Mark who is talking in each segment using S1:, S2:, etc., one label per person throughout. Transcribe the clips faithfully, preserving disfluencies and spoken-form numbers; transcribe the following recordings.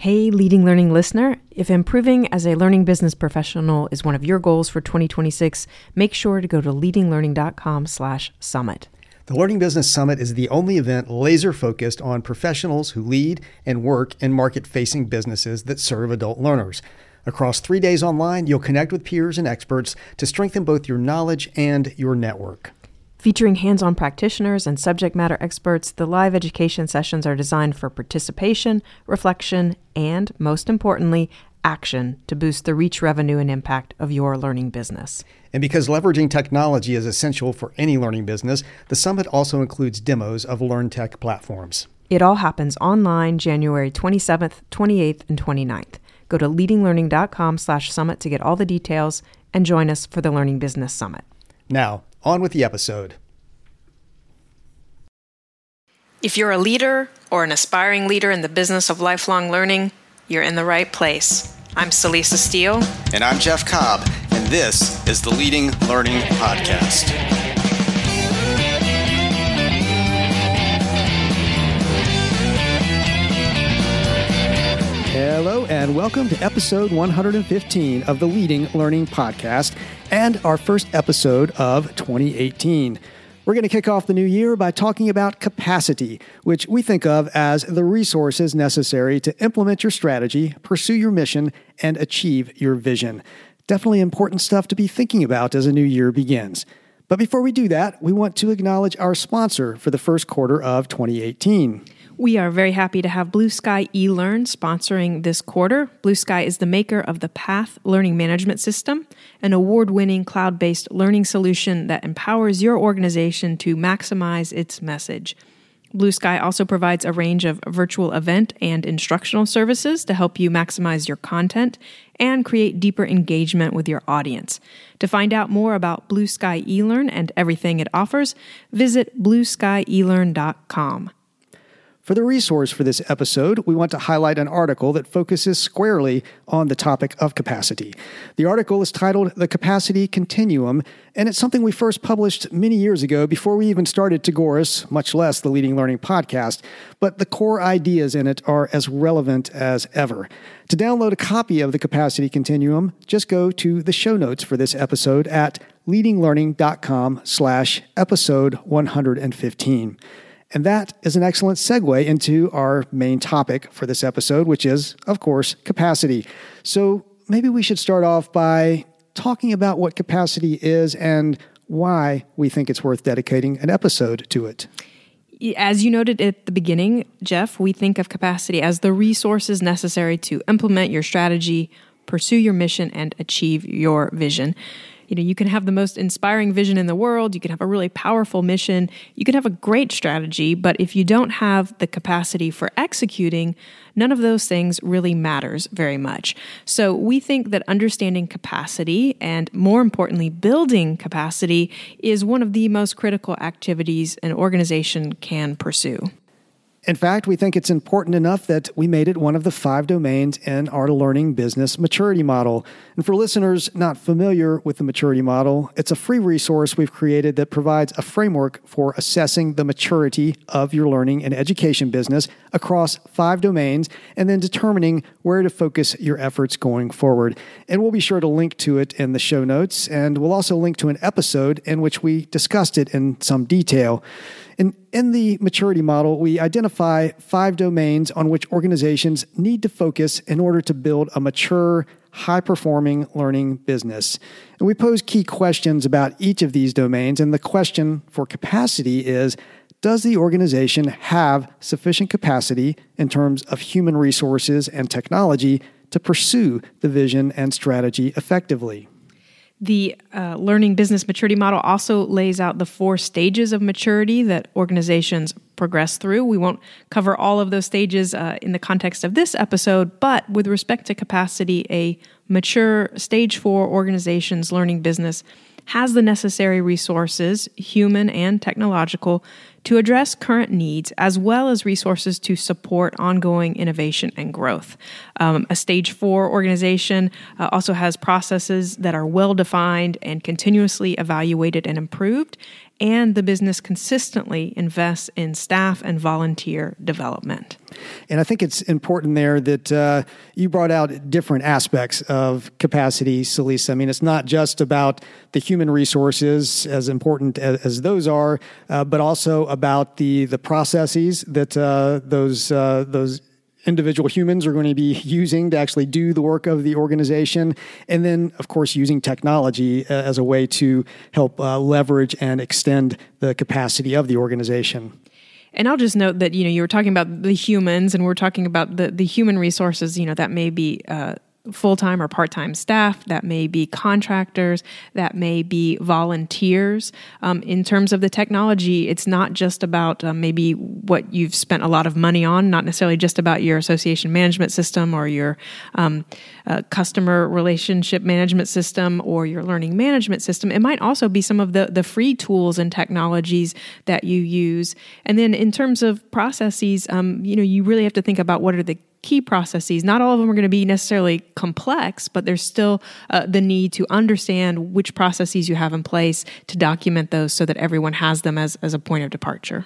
S1: Hey, Leading Learning listener, if improving as a learning business professional is one of your goals for twenty twenty-six, make sure to go to leadinglearning.com slash summit.
S2: The Learning Business Summit is the only event laser-focused on professionals who lead and work in market-facing businesses that serve adult learners. Across three days online, you'll connect with peers and experts to strengthen both your knowledge and your network.
S1: Featuring hands-on practitioners and subject matter experts, the live education sessions are designed for participation, reflection, and, most importantly, action to boost the reach, revenue, and impact of your learning business.
S2: And because leveraging technology is essential for any learning business, the summit also includes demos of LearnTech platforms.
S1: It all happens online January twenty-seventh, twenty-eighth, and twenty-ninth. Go to leadinglearning.com slash summit to get all the details and join us for the Learning Business Summit.
S2: Now, on with the episode.
S3: If you're a leader or an aspiring leader in the business of lifelong learning, you're in the right place. I'm Celisa Steele.
S4: And I'm Jeff Cobb, and this is the Leading Learning Podcast.
S2: Hello, and welcome to episode one hundred fifteen of the Leading Learning Podcast, and our first episode of twenty eighteen. We're going to kick off the new year by talking about capacity, which we think of as the resources necessary to implement your strategy, pursue your mission, and achieve your vision. Definitely important stuff to be thinking about as a new year begins. But before we do that, we want to acknowledge our sponsor for the first quarter of twenty eighteen.
S1: We are very happy to have Blue Sky eLearn sponsoring this quarter. Blue Sky is the maker of the Path Learning Management System, an award-winning cloud-based learning solution that empowers your organization to maximize its message. Blue Sky also provides a range of virtual event and instructional services to help you maximize your content and create deeper engagement with your audience. To find out more about Blue Sky eLearn and everything it offers, visit blue sky e learn dot com.
S2: For the resource for this episode, we want to highlight an article that focuses squarely on the topic of capacity. The article is titled The Capacity Continuum, and it's something we first published many years ago before we even started Tagoras, much less the Leading Learning Podcast, but the core ideas in it are as relevant as ever. To download a copy of The Capacity Continuum, just go to the show notes for this episode at leadinglearning.com slash episode 115. And that is an excellent segue into our main topic for this episode, which is, of course, capacity. So maybe we should start off by talking about what capacity is and why we think it's worth dedicating an episode to it.
S1: As you noted at the beginning, Jeff, we think of capacity as the resources necessary to implement your strategy, pursue your mission, and achieve your vision. You know, you can have the most inspiring vision in the world, you can have a really powerful mission, you can have a great strategy, but if you don't have the capacity for executing, none of those things really matters very much. So we think that understanding capacity and, more importantly, building capacity is one of the most critical activities an organization can pursue.
S2: In fact, we think it's important enough that we made it one of the five domains in our learning business maturity model. And for listeners not familiar with the maturity model, it's a free resource we've created that provides a framework for assessing the maturity of your learning and education business across five domains and then determining where to focus your efforts going forward. And we'll be sure to link to it in the show notes, and we'll also link to an episode in which we discussed it in some detail. In, in the maturity model, we identify five domains on which organizations need to focus in order to build a mature, high-performing learning business. And we pose key questions about each of these domains, and the question for capacity is, does the organization have sufficient capacity in terms of human resources and technology to pursue the vision and strategy effectively?
S1: The uh, learning business maturity model also lays out the four stages of maturity that organizations progress through. We won't cover all of those stages uh, in the context of this episode, but with respect to capacity, a mature stage four organization's learning business has the necessary resources, human and technological, to address current needs, as well as resources to support ongoing innovation and growth. Um, a stage four organization uh, also has processes that are well-defined and continuously evaluated and improved, and the business consistently invests in staff and volunteer development.
S2: And I think it's important there that uh, you brought out different aspects of capacity, Celisa. I mean, it's not just about the human resources, as important as, as those are, uh, but also about the the processes that uh, those uh, those individual humans are going to be using to actually do the work of the organization. And then, of course, using technology as a way to help uh, leverage and extend the capacity of the organization.
S1: And I'll just note that, you know, you were talking about the humans, and we're talking about the, the human resources, you know, that may be uh, full-time or part-time staff, that may be contractors, that may be volunteers. Um, in terms of the technology, it's not just about uh, maybe what you've spent a lot of money on, not necessarily just about your association management system or your um, uh, customer relationship management system or your learning management system. It might also be some of the, the free tools and technologies that you use. And then in terms of processes, um, you know, you really have to think about what are the key processes. Not all of them are going to be necessarily complex, but there's still uh, the need to understand which processes you have in place to document those so that everyone has them as, as a point of departure.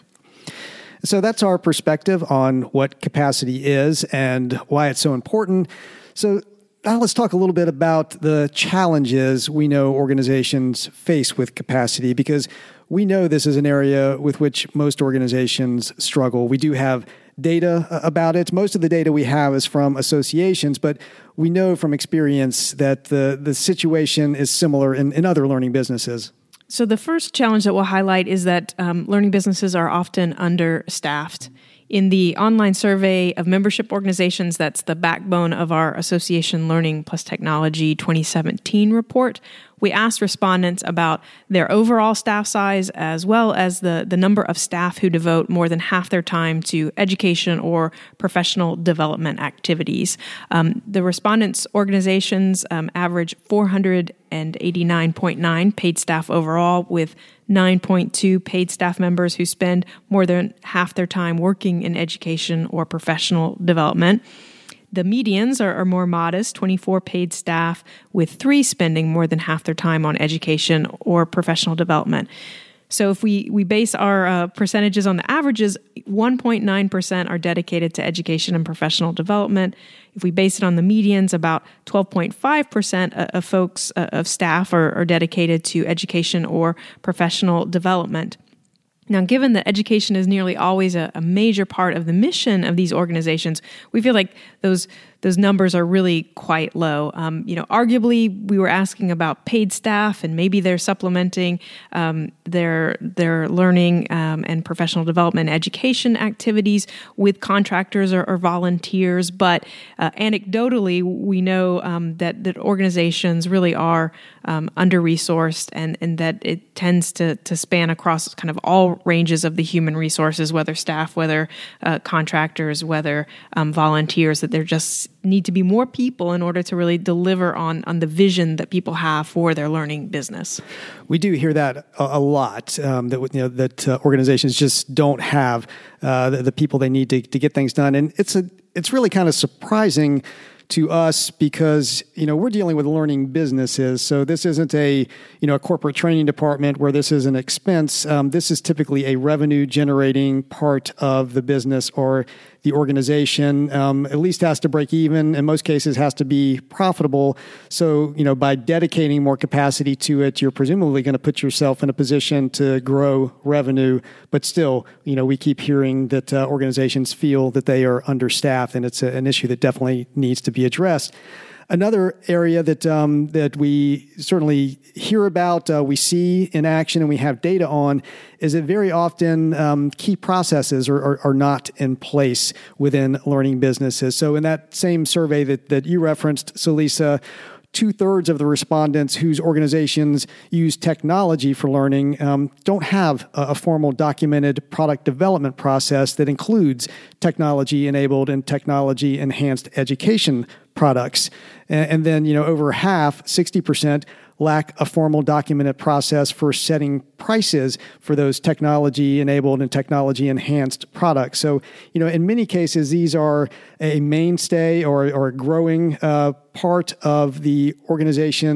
S2: So that's our perspective on what capacity is and why it's so important. So now let's talk a little bit about the challenges we know organizations face with capacity, because we know this is an area with which most organizations struggle. We do have data about it. Most of the data we have is from associations, but we know from experience that the, the situation is similar in, in other learning businesses.
S1: So the first challenge that we'll highlight is that um, learning businesses are often understaffed. In the online survey of membership organizations, that's the backbone of our Association Learning Plus Technology twenty seventeen report, we asked respondents about their overall staff size as well as the, the number of staff who devote more than half their time to education or professional development activities. Um, the respondents' organizations um, average four hundred eighty-nine point nine paid staff overall, with nine point two paid staff members who spend more than half their time working in education or professional development. The medians are, are more modest, twenty-four paid staff, with three spending more than half their time on education or professional development. So if we, we base our uh, percentages on the averages, one point nine percent are dedicated to education and professional development. If we base it on the medians, about twelve point five percent of folks, uh, of staff are, are dedicated to education or professional development. Now, given that education is nearly always a, a major part of the mission of these organizations, we feel like those those numbers are really quite low. Um, you know, arguably, we were asking about paid staff, and maybe they're supplementing um, their their learning um, and professional development education activities with contractors or, or volunteers. But uh, anecdotally, we know um, that that organizations really are um, under-resourced, and and that it tends to to span across kind of all ranges of the human resources, whether staff, whether uh, contractors, whether um, volunteers. That they're just need to be more people in order to really deliver on, on the vision that people have for their learning business. We do hear that a, a lot, um, that you know that uh, organizations just don't have uh, the, the people they need to, to get things done. And it's a it's really kind of surprising to us because, you know, we're dealing with learning businesses. So this isn't a, you know, a corporate training department where this is an expense. Um, this is typically a revenue generating part of the business or the organization. Um, at least has to break even. In most cases, has to be profitable. So, you know, by dedicating more capacity to it, you're presumably going to put yourself in a position to grow revenue. But still, you know, we keep hearing that uh, organizations feel that they are understaffed, and it's a, an issue that definitely needs to be addressed. Another area that um, that we certainly hear about, uh, we see in action, and we have data on, is that very often um, key processes are, are, are not in place within learning businesses. So in that same survey that, that you referenced, Celisa, two-thirds of the respondents whose organizations use technology for learning um, don't have a, a formal documented product development process that includes technology-enabled and technology-enhanced education products. And, and then, you know, over half, sixty percent, lack a formal documented process for setting prices for those technology-enabled and technology-enhanced products. So, you know, in many cases, these are a mainstay or, or a growing uh, part of the organization's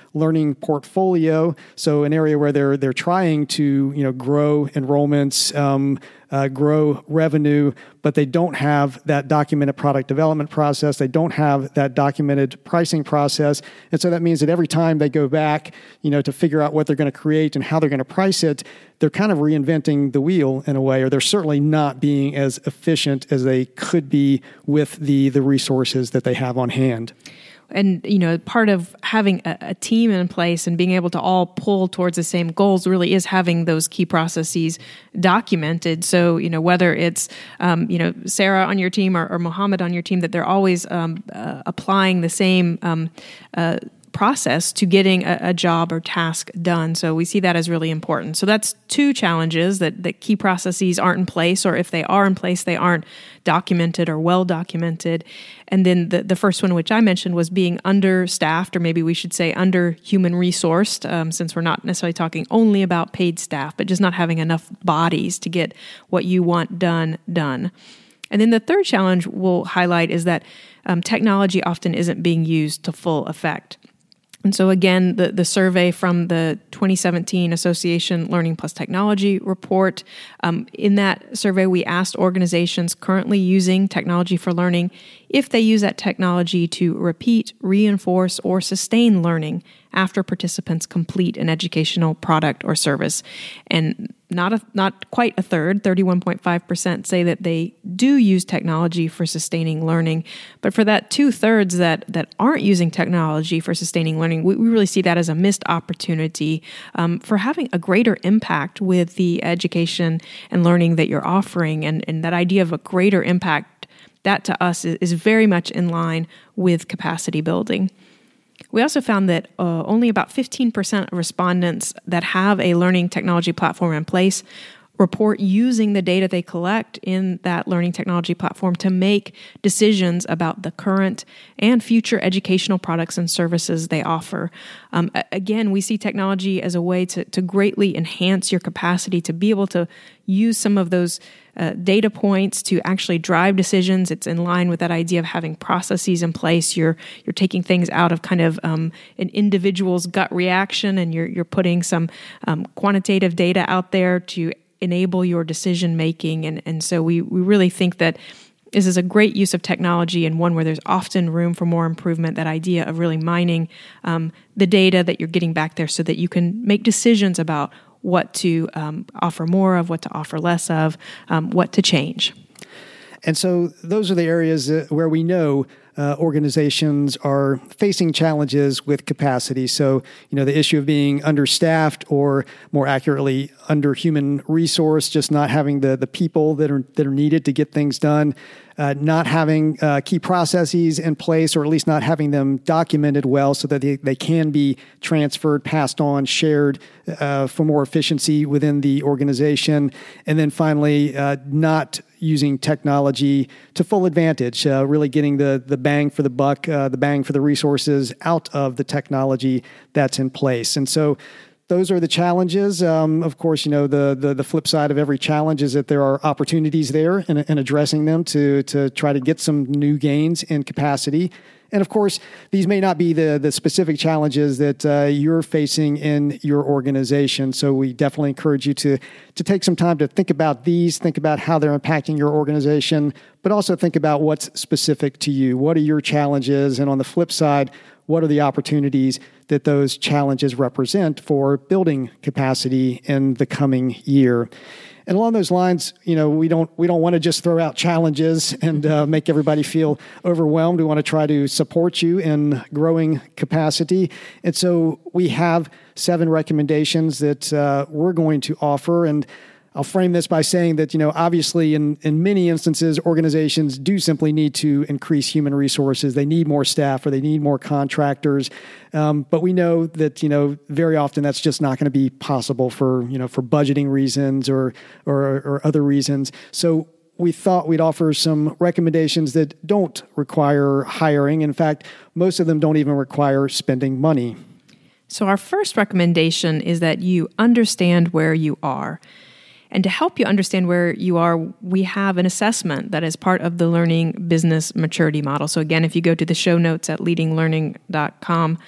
S2: learning portfolio. So an area where they're they're trying to you know grow enrollments, um, uh, grow revenue, but they don't have that documented product development process. They don't have that documented pricing process, and so that means that every time they go back, you know, to figure out what they're going to create and how they're going to price it, they're kind of reinventing the wheel in a way, or they're certainly not being as efficient as they could be with the the resources that they have on hand.
S1: And, you know, part of having a, a team in place and being able to all pull towards the same goals really is having those key processes documented. So, you know, whether it's, um, you know, Sarah on your team or, or Mohammed on your team, that they're always um, uh, applying the same um, uh process to getting a, a job or task done. So we see that as really important. So that's two challenges, that, that key processes aren't in place, or if they are in place, they aren't documented or well documented. And then the, the first one, which I mentioned, was being understaffed, or maybe we should say under human resourced, um, since we're not necessarily talking only about paid staff, but just not having enough bodies to get what you want done, done. And then the third challenge we'll highlight is that um, technology often isn't being used to full effect. And so again, the, the survey from the twenty seventeen Association Learning Plus Technology report, um, in that survey, we asked organizations currently using technology for learning if they use that technology to repeat, reinforce, or sustain learning after participants complete an educational product or service. And not a, not quite a third, thirty-one point five percent say that they do use technology for sustaining learning. But for that two-thirds that, that aren't using technology for sustaining learning, we, we really see that as a missed opportunity um, for having a greater impact with the education and learning that you're offering. And, and that idea of a greater impact, that to us is, is very much in line with capacity building. We also found that uh, only about fifteen percent of respondents that have a learning technology platform in place report using the data they collect in that learning technology platform to make decisions about the current and future educational products and services they offer. Um, again, we see technology as a way to, to greatly enhance your capacity to be able to use some of those uh, data points to actually drive decisions. It's in line with that idea of having processes in place. You're you're taking things out of kind of um, an individual's gut reaction, and you're you're putting some um, quantitative data out there to enable your decision making. And, and so we, we really think that this is a great use of technology, and one where there's often room for more improvement, that idea of really mining um, the data that you're getting back there so that you can make decisions about what to um, offer more of, what to offer less of, um, what to change.
S2: And so those are the areas where we know uh, organizations are facing challenges with capacity. So, you know, the issue of being understaffed, or more accurately, under human resource, just not having the the people that are that are needed to get things done, uh, not having uh, key processes in place, or at least not having them documented well so that they, they can be transferred, passed on, shared uh, for more efficiency within the organization. And then finally, uh, not using technology to full advantage, uh, really getting the the bang for the buck, uh, the bang for the resources out of the technology that's in place. And so those are the challenges. Um, of course, you know, the, the the flip side of every challenge is that there are opportunities there in, in addressing them to to try to get some new gains in capacity. And of course, these may not be the, the specific challenges that uh, you're facing in your organization. So we definitely encourage you to, to take some time to think about these, think about how they're impacting your organization, but also think about what's specific to you. What are your challenges? And on the flip side, what are the opportunities that those challenges represent for building capacity in the coming year? And along those lines, you know, we don't we don't want to just throw out challenges and uh, make everybody feel overwhelmed. We want to try to support you in growing capacity. And so we have seven recommendations that uh, we're going to offer. And I'll frame this by saying that, you know, obviously in, in many instances, organizations do simply need to increase human resources. They need more staff, or they need more contractors. Um, but we know that, you know, very often that's just not going to be possible for, you know, for budgeting reasons or, or, or other reasons. So we thought we'd offer some recommendations that don't require hiring. In fact, most of them don't even require spending money.
S1: So our first recommendation is that you understand where you are. And to help you understand where you are, we have an assessment that is part of the Learning Business Maturity Model. So again, if you go to the show notes at leading learning dot com,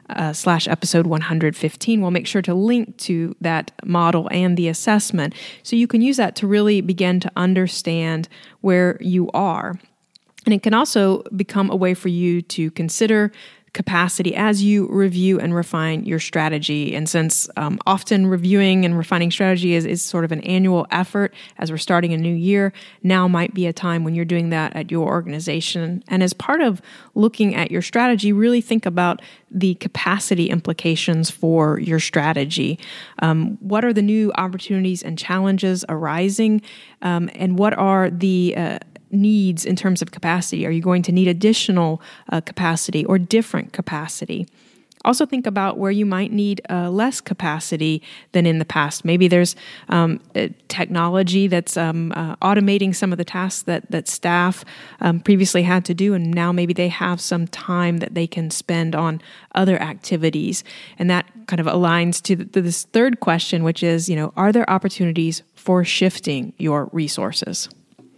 S1: uh, slash episode one hundred fifteen. We'll make sure to link to that model and the assessment so you can use that to really begin to understand where you are. And it can also become a way for you to consider capacity as you review and refine your strategy. And since um, often reviewing and refining strategy is, is sort of an annual effort as we're starting a new year, now might be a time when you're doing that at your organization. And as part of looking at your strategy, really think about the capacity implications for your strategy. Um, what are the new opportunities and challenges arising? Um, and what are the uh, needs in terms of capacity? Are you going to need additional uh, capacity or different capacity? Also think about where you might need uh, less capacity than in the past. Maybe there's um, technology that's um, uh, automating some of the tasks that, that staff um, previously had to do, and now maybe they have some time that they can spend on other activities. And that kind of aligns to, the, to this third question, which is, you know, are there opportunities for shifting your resources?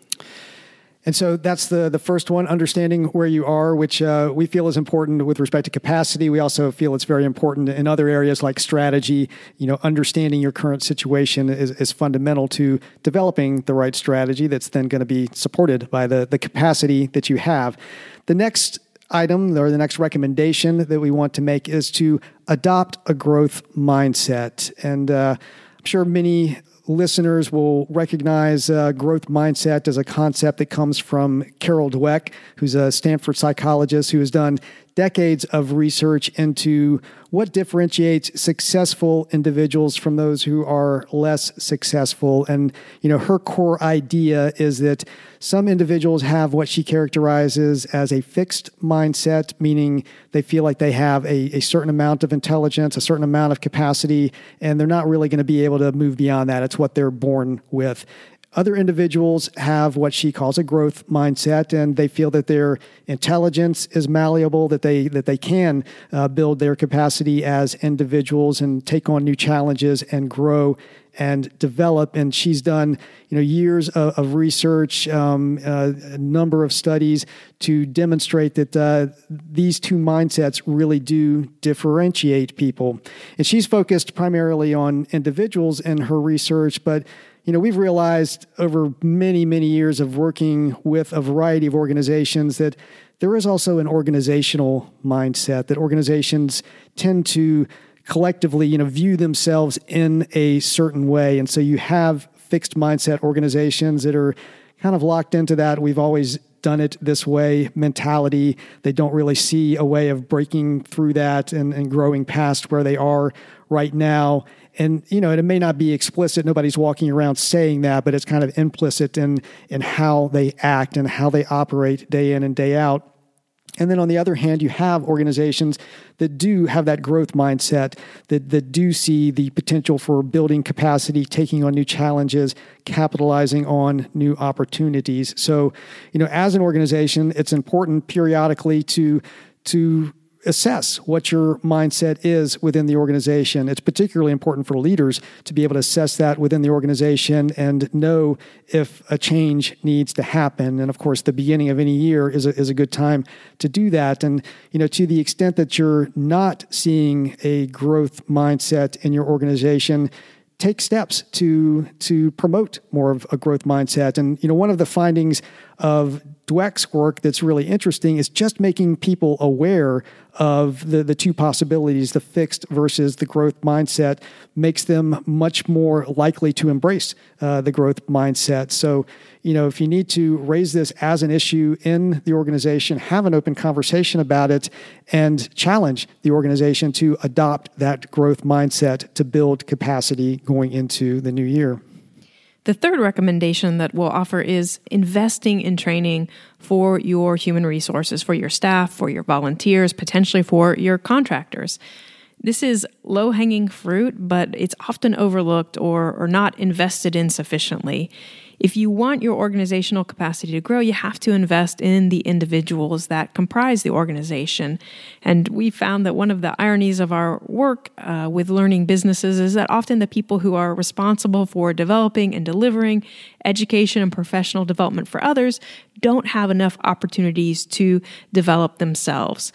S2: And so that's the the first one, understanding where you are, which uh, we feel is important with respect to capacity. We also feel it's very important in other areas like strategy. You know, understanding your current situation is, is fundamental to developing the right strategy that's then going to be supported by the, the capacity that you have. The next item or the next recommendation that we want to make is to adopt a growth mindset. And uh, I'm sure many listeners will recognize uh, growth mindset as a concept that comes from Carol Dweck, who's a Stanford psychologist who has done decades of research into what differentiates successful individuals from those who are less successful. And, you know, her core idea is that some individuals have what she characterizes as a fixed mindset, meaning they feel like they have a, a certain amount of intelligence, a certain amount of capacity, and they're not really going to be able to move beyond that. It's what they're born with. Other individuals have what she calls a growth mindset, and they feel that their intelligence is malleable, that they that they can uh, build their capacity as individuals and take on new challenges and grow and develop. And she's done, you know, years of, of research, um, uh, a number of studies to demonstrate that uh, these two mindsets really do differentiate people. And she's focused primarily on individuals in her research, but you know, we've realized over many, many years of working with a variety of organizations that there is also an organizational mindset, that organizations tend to collectively, you know, view themselves in a certain way. And so you have fixed mindset organizations that are kind of locked into that we've always done it this way mentality. They don't really see a way of breaking through that and, and growing past where they are right now. And, you know, it may not be explicit. Nobody's walking around saying that, but it's kind of implicit in, in how they act and how they operate day in and day out. And then on the other hand, you have organizations that do have that growth mindset, that, that do see the potential for building capacity, taking on new challenges, capitalizing on new opportunities. So, you know, as an organization, it's important periodically to, to assess what your mindset is within the organization. It's particularly important for leaders to be able to assess that within the organization and know if a change needs to happen. And of course, the beginning of any year is a, is a good time to do that. And, you know, to the extent that you're not seeing a growth mindset in your organization, take steps to to promote more of a growth mindset. And, you know, one of the findings of Dweck's work that's really interesting is just making people aware of the, the two possibilities, the fixed versus the growth mindset, makes them much more likely to embrace uh, the growth mindset. So, you know, if you need to raise this as an issue in the organization, have an open conversation about it and challenge the organization to adopt that growth mindset to build capacity going into the new year.
S1: The third recommendation that we'll offer is investing in training for your human resources, for your staff, for your volunteers, potentially for your contractors. This is low-hanging fruit, but it's often overlooked or, or not invested in sufficiently. If you want your organizational capacity to grow, you have to invest in the individuals that comprise the organization. And we found that one of the ironies of our work uh, with learning businesses is that often the people who are responsible for developing and delivering education and professional development for others don't have enough opportunities to develop themselves.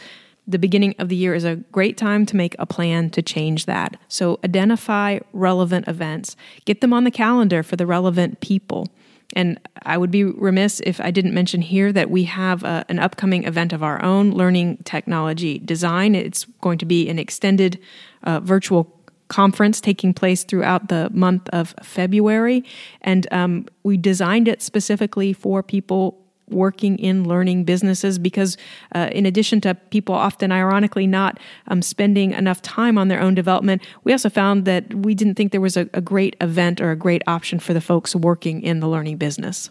S1: the beginning of the year is a great time to make a plan to change that. So identify relevant events, get them on the calendar for the relevant people. And I would be remiss if I didn't mention here that we have a, an upcoming event of our own, Learning Technology Design. It's going to be an extended uh, virtual conference taking place throughout the month of February. And um, we designed it specifically for people working in learning businesses because uh, in addition to people often ironically not um, spending enough time on their own development, we also found that we didn't think there was a, a great event or a great option for the folks working in the learning business.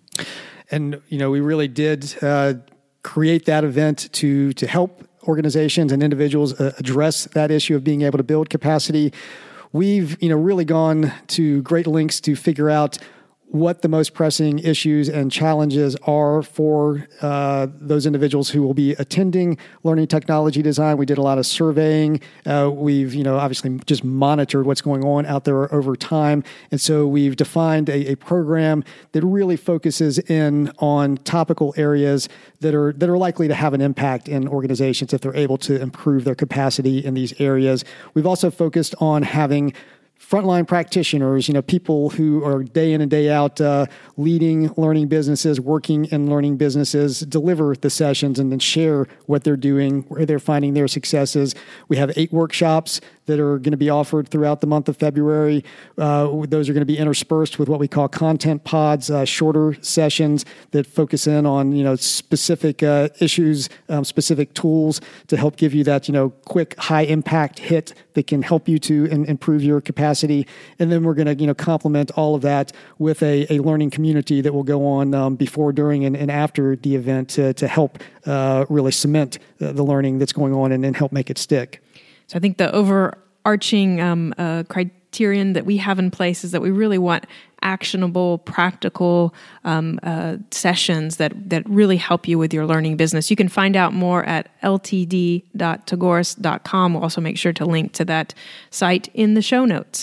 S2: And, you know, we really did uh, create that event to to help organizations and individuals uh, address that issue of being able to build capacity. We've, you know, really gone to great lengths to figure out what the most pressing issues and challenges are for uh, those individuals who will be attending Learning Technology Design. We did a lot of surveying. Uh, we've, you know, obviously just monitored what's going on out there over time. And so we've defined a, a program that really focuses in on topical areas that are that are likely to have an impact in organizations if they're able to improve their capacity in these areas. We've also focused on having frontline practitioners, you know, people who are day in and day out uh, leading learning businesses, working in learning businesses, deliver the sessions and then share what they're doing, where they're finding their successes. We have eight workshops that are going to be offered throughout the month of February. Uh, those are going to be interspersed with what we call content pods, uh, shorter sessions that focus in on, you know, specific uh, issues, um, specific tools to help give you that, you know, quick, high impact hit that can help you to in, improve your capacity. And then we're going to, you know, complement all of that with a, a learning community that will go on um, before, during, and, and after the event to, to help uh, really cement uh, the learning that's going on and, and help make it stick.
S1: So I think the overarching um, uh, criterion that we have in place is that we really want actionable, practical um, uh, sessions that that really help you with your learning business. You can find out more at l t d dot tagoras dot com. We'll also make sure to link to that site in the show notes.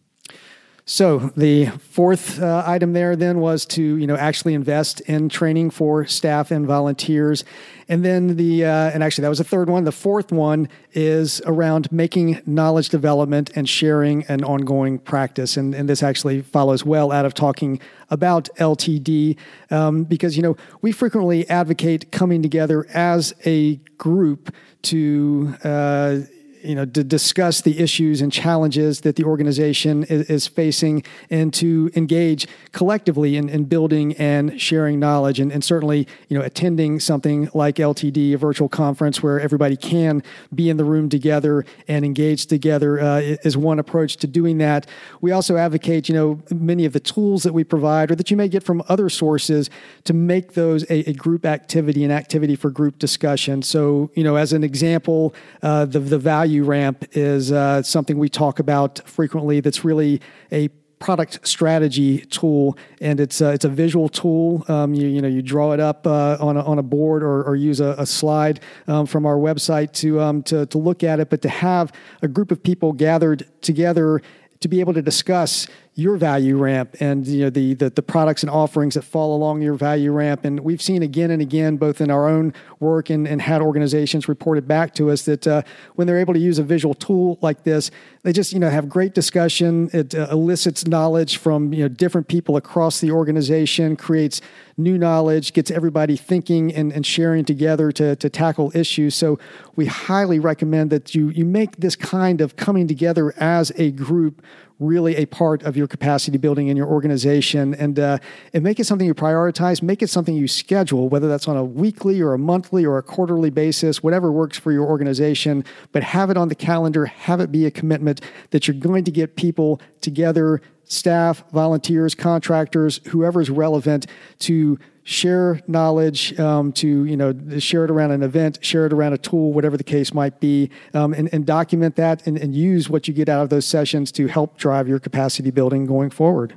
S2: So the fourth uh, item there then was to, you know, actually invest in training for staff and volunteers. And then the, uh, and actually that was the third one. The fourth one is around making knowledge development and sharing an ongoing practice. And, and this actually follows well out of talking about L T D um, because, you know, we frequently advocate coming together as a group to, uh, you know, to discuss the issues and challenges that the organization is, is facing and to engage collectively in, in building and sharing knowledge. And, and certainly, you know, attending something like L T D, a virtual conference where everybody can be in the room together and engage together uh, is one approach to doing that. We also advocate, you know, many of the tools that we provide or that you may get from other sources to make those a, a group activity, an activity for group discussion. So, you know, as an example, uh, the, the value ramp is uh, something we talk about frequently that's really a product strategy tool, and it's uh, it's a visual tool. Um, you you know you draw it up uh, on a, on a board or, or use a, a slide um, from our website to um to to look at it, but to have a group of people gathered together to be able to discuss your value ramp and, you know, the, the the products and offerings that fall along your value ramp. And we've seen again and again, both in our own work and, and had organizations reported back to us that uh, when they're able to use a visual tool like this, they just, you know, have great discussion. It uh, elicits knowledge from, you know, different people across the organization, creates new knowledge, gets everybody thinking and, and sharing together to, to tackle issues. So we highly recommend that you you make this kind of coming together as a group really a part of your capacity building in your organization, and uh, and make it something you prioritize, make it something you schedule, whether that's on a weekly or a monthly or a quarterly basis, whatever works for your organization, but have it on the calendar, have it be a commitment that you're going to get people together, staff, volunteers, contractors, whoever is relevant, to share knowledge, um, to, you know, share it around an event, share it around a tool, whatever the case might be, um, and, and document that and, and use what you get out of those sessions to help drive your capacity building going forward.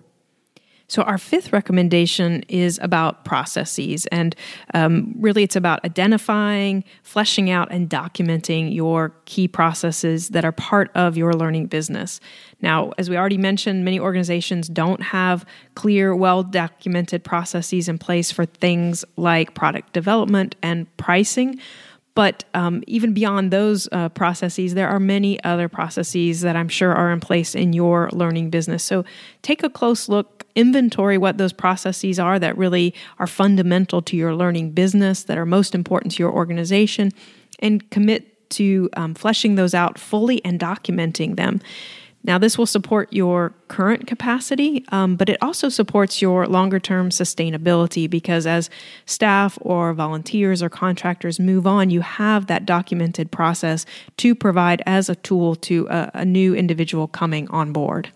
S1: So our fifth recommendation is about processes, and um, really it's about identifying, fleshing out, and documenting your key processes that are part of your learning business. Now, as we already mentioned, many organizations don't have clear, well-documented processes in place for things like product development and pricing. But um, even beyond those uh, processes, there are many other processes that I'm sure are in place in your learning business. So take a close look, inventory what those processes are that really are fundamental to your learning business, that are most important to your organization, and commit to um, fleshing those out fully and documenting them. Now, this will support your current capacity, um, but it also supports your longer-term sustainability, because as staff or volunteers or contractors move on, you have that documented process to provide as a tool to a, a new individual coming on board.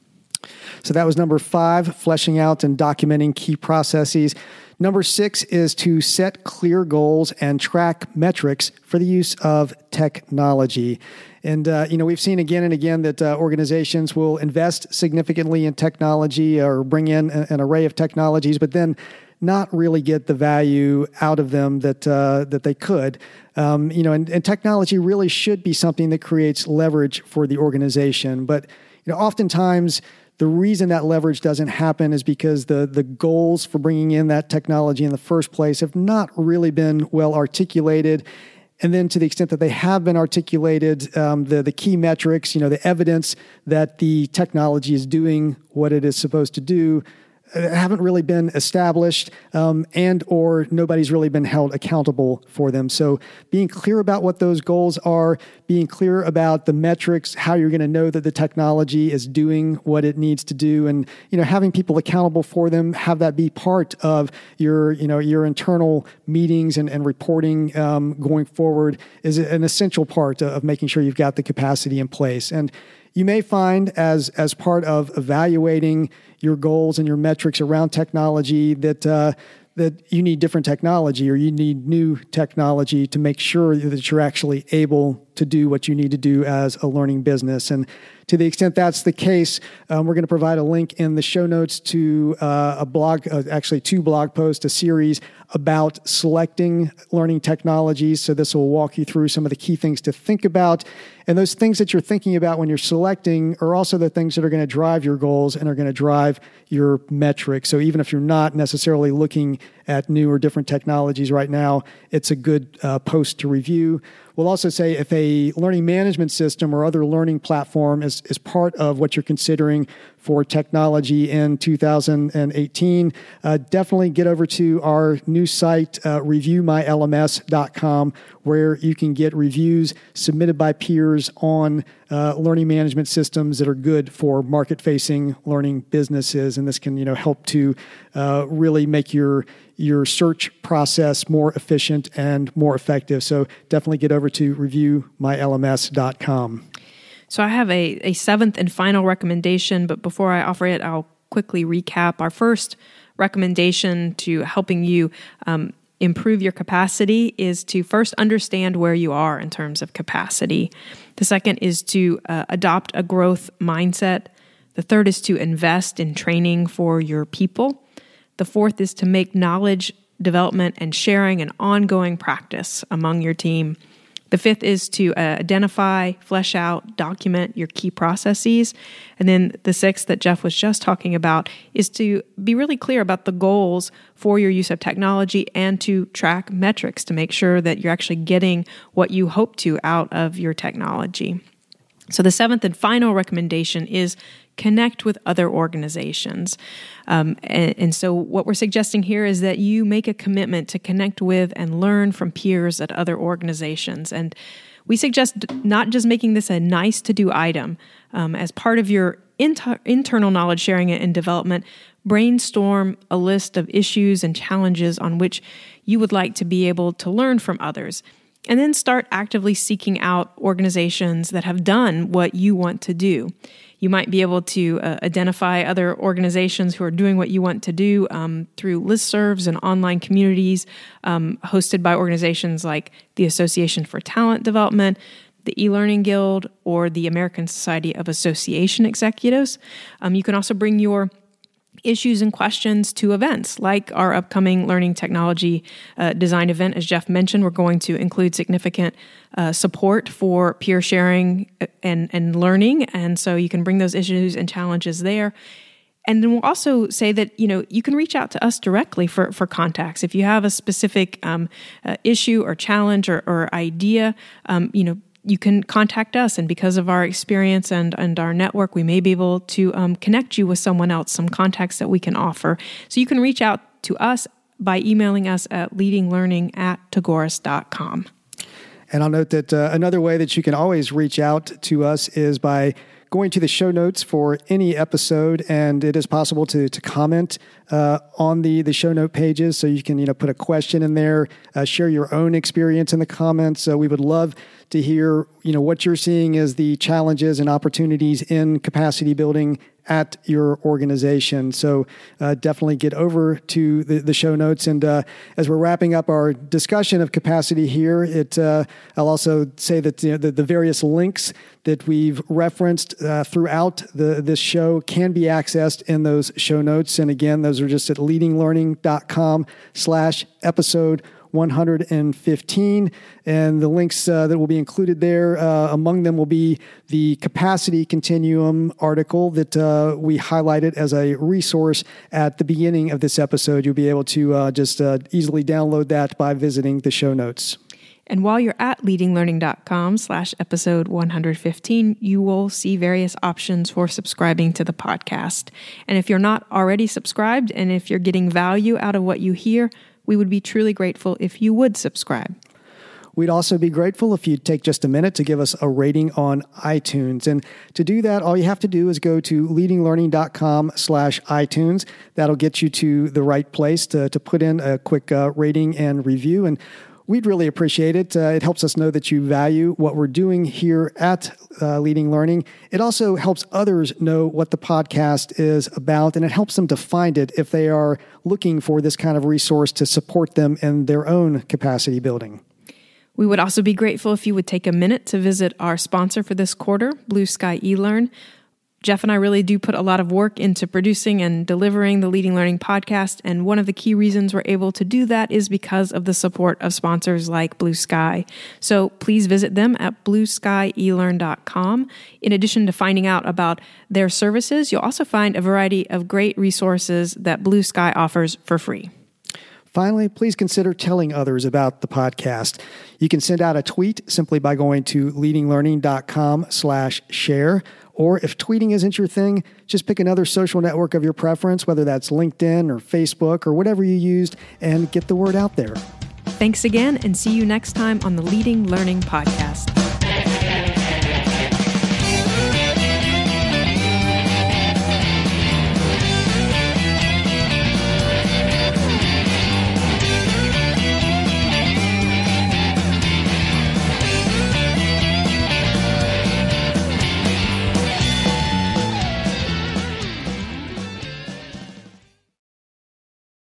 S2: So that was number five, fleshing out and documenting key processes. Number six is to set clear goals and track metrics for the use of technology. And, uh, you know, we've seen again and again that uh, organizations will invest significantly in technology or bring in a, an array of technologies, but then not really get the value out of them that uh, that they could. Um, you know, and, and technology really should be something that creates leverage for the organization. But, you know, oftentimes the reason that leverage doesn't happen is because the the goals for bringing in that technology in the first place have not really been well articulated. And then to the extent that they have been articulated, um, the, the key metrics, you know, the evidence that the technology is doing what it is supposed to do, haven't really been established, um, and or nobody's really been held accountable for them. So being clear about what those goals are, being clear about the metrics, how you're going to know that the technology is doing what it needs to do, and you know, having people accountable for them, have that be part of your you know your internal meetings and, and reporting um, going forward is an essential part of making sure you've got the capacity in place. And you may find as as part of evaluating your goals and your metrics around technology that uh, that you need different technology, or you need new technology to make sure that you're actually able to do what you need to do as a learning business. And to the extent that's the case, um, we're going to provide a link in the show notes to uh, a blog, uh, actually two blog posts, a series about selecting learning technologies. So this will walk you through some of the key things to think about. And those things that you're thinking about when you're selecting are also the things that are going to drive your goals and are going to drive your metrics. So even if you're not necessarily looking at new or different technologies right now, it's a good uh, post to review. We'll also say if a learning management system or other learning platform is, is part of what you're considering for technology in two thousand eighteen, uh, definitely get over to our new site, uh, review my L M S dot com, where you can get reviews submitted by peers on uh, learning management systems that are good for market-facing learning businesses. And this can, you know, help to uh, really make your your search process more efficient and more effective. So definitely get over to review my L M S dot com.
S1: So I have a, a seventh and final recommendation, but before I offer it, I'll quickly recap. Our first recommendation to helping you um, improve your capacity is to first understand where you are in terms of capacity. The second is to uh, adopt a growth mindset. The third is to invest in training for your people. The fourth is to make knowledge development and sharing an ongoing practice among your team. The fifth is to uh, identify, flesh out, document your key processes. And then the sixth that Jeff was just talking about is to be really clear about the goals for your use of technology and to track metrics to make sure that you're actually getting what you hope to out of your technology. So the seventh and final recommendation is connect with other organizations. Um, and, and so what we're suggesting here is that you make a commitment to connect with and learn from peers at other organizations. And we suggest not just making this a nice to do item. Um, as part of your inter- internal knowledge sharing and development, brainstorm a list of issues and challenges on which you would like to be able to learn from others. And then start actively seeking out organizations that have done what you want to do. You might be able to uh, identify other organizations who are doing what you want to do um, through listservs and online communities um, hosted by organizations like the Association for Talent Development, the E-Learning Guild, or the American Society of Association Executives. Um, you can also bring your issues and questions to events like our upcoming Learning Technology uh, Design event. As Jeff mentioned, we're going to include significant uh, support for peer sharing and, and learning. And so you can bring those issues and challenges there. And then we'll also say that, you know, you can reach out to us directly for, for contacts. If you have a specific um, uh, issue or challenge or, or idea, um, you know, you can contact us. And because of our experience and, and our network, we may be able to um, connect you with someone else, some contacts that we can offer. So you can reach out to us by emailing us at leadinglearning at tagoras dot com.
S2: And I'll note that uh, another way that you can always reach out to us is by going to the show notes for any episode, and it is possible to to comment uh, on the the show note pages. So you can you know put a question in there, uh, share your own experience in the comments. So we would love to hear you know what you're seeing as the challenges and opportunities in capacity building at your organization. So uh, definitely get over to the, the show notes. And uh, as we're wrapping up our discussion of capacity here, it uh, I'll also say that you know, the, the various links that we've referenced uh, throughout the, this show can be accessed in those show notes. And again, those are just at leadinglearning.com slash episode one hundred fifteen. And the links uh, that will be included there, uh, among them will be the Capacity Continuum article that uh, we highlighted as a resource at the beginning of this episode. You'll be able to uh, just uh, easily download that by visiting the show notes.
S1: And while you're at leadinglearning.com slash episode one hundred fifteen, you will see various options for subscribing to the podcast. And if you're not already subscribed, and if you're getting value out of what you hear, we would be truly grateful if you would subscribe.
S2: We'd also be grateful if you'd take just a minute to give us a rating on iTunes. And to do that, all you have to do is go to leadinglearning.com slash iTunes. That'll get you to the right place to, to put in a quick uh, rating and review. And we'd really appreciate it. Uh, it helps us know that you value what we're doing here at uh, Leading Learning. It also helps others know what the podcast is about, and it helps them to find it if they are looking for this kind of resource to support them in their own capacity building.
S1: We would also be grateful if you would take a minute to visit our sponsor for this quarter, Blue Sky eLearn. Jeff and I really do put a lot of work into producing and delivering the Leading Learning podcast, and one of the key reasons we're able to do that is because of the support of sponsors like Blue Sky. So please visit them at blue sky e learn dot com. In addition to finding out about their services, you'll also find a variety of great resources that Blue Sky offers for free.
S2: Finally, please consider telling others about the podcast. You can send out a tweet simply by going to leadinglearning.com slash share. Or if tweeting isn't your thing, just pick another social network of your preference, whether that's LinkedIn or Facebook or whatever you used, and get the word out there.
S1: Thanks again, and see you next time on the Leading Learning Podcast.